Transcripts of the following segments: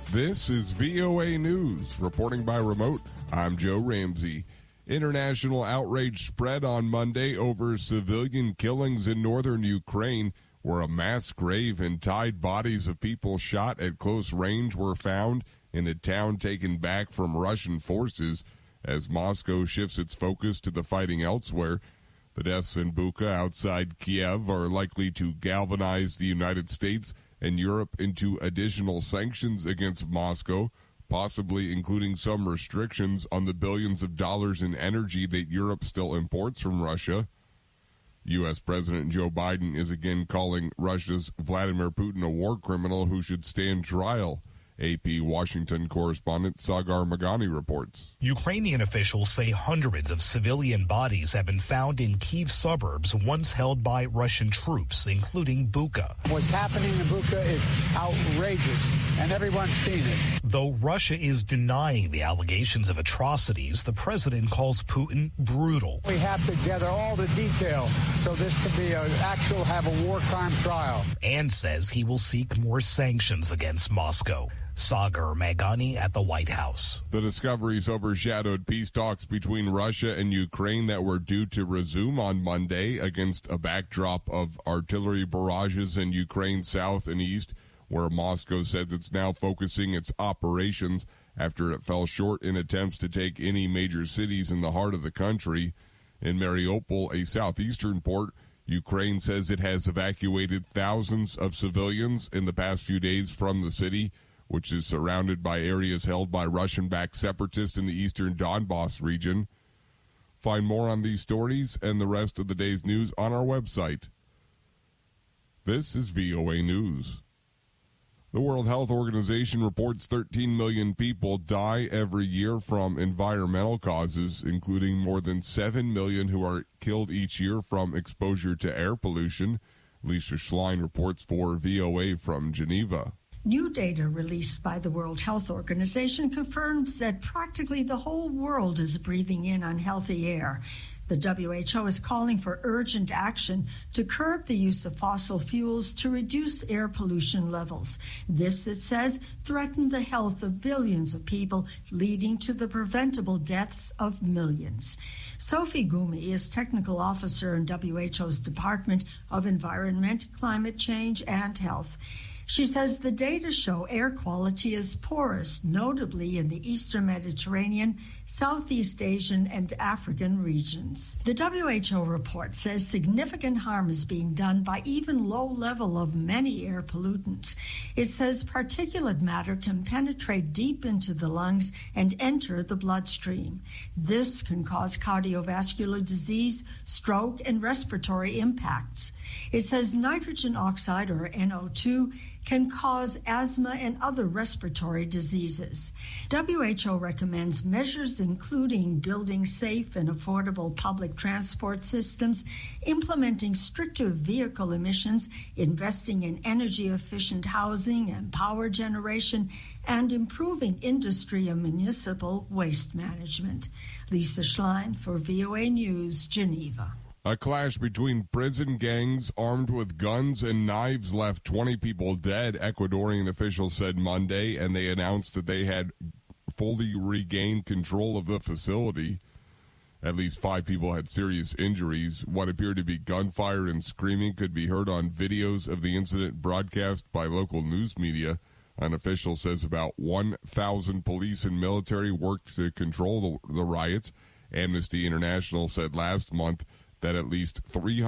This is VOA News. Reporting by remote, I'm Joe Ramsey. International outrage spread on Monday over civilian killings in northern Ukraine, where a mass grave and tied bodies of people shot at close range were found in a town taken back from Russian forces as Moscow shifts its focus to the fighting elsewhere. The deaths in Bucha outside Kiev are likely to galvanize the United States and Europe into additional sanctions against Moscow, possibly including some restrictions on the billions of dollars in energy that Europe still imports from Russia. U.S. President Joe Biden is again calling Russia's Vladimir Putin a war criminal who should stand trial. AP Washington correspondent Sagar Magani reports. Ukrainian officials say hundreds of civilian bodies have been found in Kyiv suburbs once held by Russian troops, including Bucha. What's happening in Bucha is outrageous, and everyone's seen it. Though Russia is denying the allegations of atrocities, the president calls Putin brutal. We have to gather all the detail so this can be have a war crime trial. And says he will seek more sanctions against Moscow. Sagar Magani at the White House. The discoveries overshadowed peace talks between Russia and Ukraine that were due to resume on Monday against a backdrop of artillery barrages in Ukraine's south and east, where Moscow says it's now focusing its operations after it fell short in attempts to take any major cities in the heart of the country. In Mariupol, a southeastern port, Ukraine says it has evacuated thousands of civilians in the past few days from the city, which is surrounded by areas held by Russian-backed separatists in the eastern Donbass region. Find more on these stories and the rest of the day's news on our website. This is VOA News. The World Health Organization reports 13 million people die every year from environmental causes, including more than 7 million who are killed each year from exposure to air pollution. Lisa Schlein reports for VOA from Geneva. New data released by the World Health Organization confirms that practically the whole world is breathing in unhealthy air. The WHO is calling for urgent action to curb the use of fossil fuels to reduce air pollution levels. This, it says, threatens the health of billions of people, leading to the preventable deaths of millions. Sophie Gumi is technical officer in WHO's Department of Environment, Climate Change, and Health. She says the data show air quality is poorest, notably in the Eastern Mediterranean, Southeast Asian, and African regions. The WHO report says significant harm is being done by even low level of many air pollutants. It says particulate matter can penetrate deep into the lungs and enter the bloodstream. This can cause cardiovascular disease, stroke, and respiratory impacts. It says nitrogen oxide, or NO2, can cause asthma and other respiratory diseases. WHO recommends measures including building safe and affordable public transport systems, implementing stricter vehicle emissions, investing in energy-efficient housing and power generation, and improving industry and municipal waste management. Lisa Schlein for VOA News, Geneva. A clash between prison gangs armed with guns and knives left 20 people dead, Ecuadorian officials said Monday, and they announced that they had fully regained control of the facility. At least 5 people had serious injuries. What appeared to be gunfire and screaming could be heard on videos of the incident broadcast by local news media. An official says about 1,000 police and military worked to control the riots. Amnesty International said last month that at least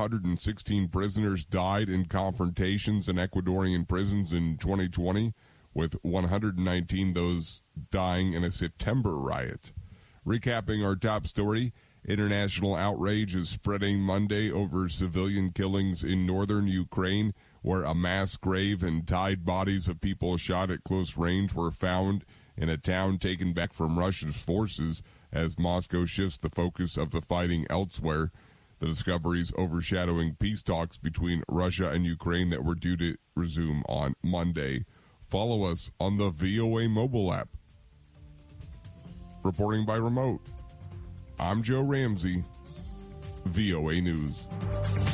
316 prisoners died in confrontations in Ecuadorian prisons in 2020, with 119 those dying in a September riot. Recapping our top story, international outrage is spreading Monday over civilian killings in northern Ukraine, where a mass grave and tied bodies of people shot at close range were found in a town taken back from Russian forces as Moscow shifts the focus of the fighting elsewhere. The discoveries overshadowing peace talks between Russia and Ukraine that were due to resume on Monday. Follow us on the VOA mobile app. Reporting by remote, I'm Joe Ramsey, VOA News.